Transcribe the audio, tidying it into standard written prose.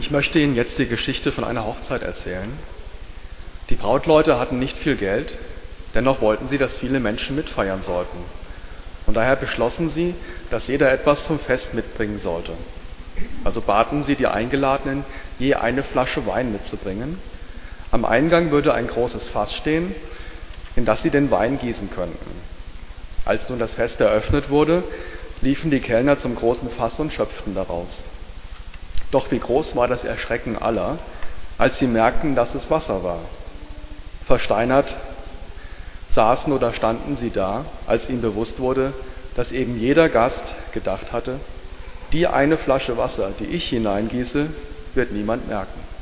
Ich möchte Ihnen jetzt die Geschichte von einer Hochzeit erzählen. Die Brautleute hatten nicht viel Geld, dennoch wollten sie, dass viele Menschen mitfeiern sollten. Und daher beschlossen sie, dass jeder etwas zum Fest mitbringen sollte. Also baten sie die Eingeladenen, je eine Flasche Wein mitzubringen. Am Eingang würde ein großes Fass stehen, in das sie den Wein gießen könnten. Als nun das Fest eröffnet wurde, liefen die Kellner zum großen Fass und schöpften daraus. Doch wie groß war das Erschrecken aller, als sie merkten, dass es Wasser war. Versteinert saßen oder standen sie da, als ihnen bewusst wurde, dass eben jeder Gast gedacht hatte, die eine Flasche Wasser, die ich hineingieße, wird niemand merken.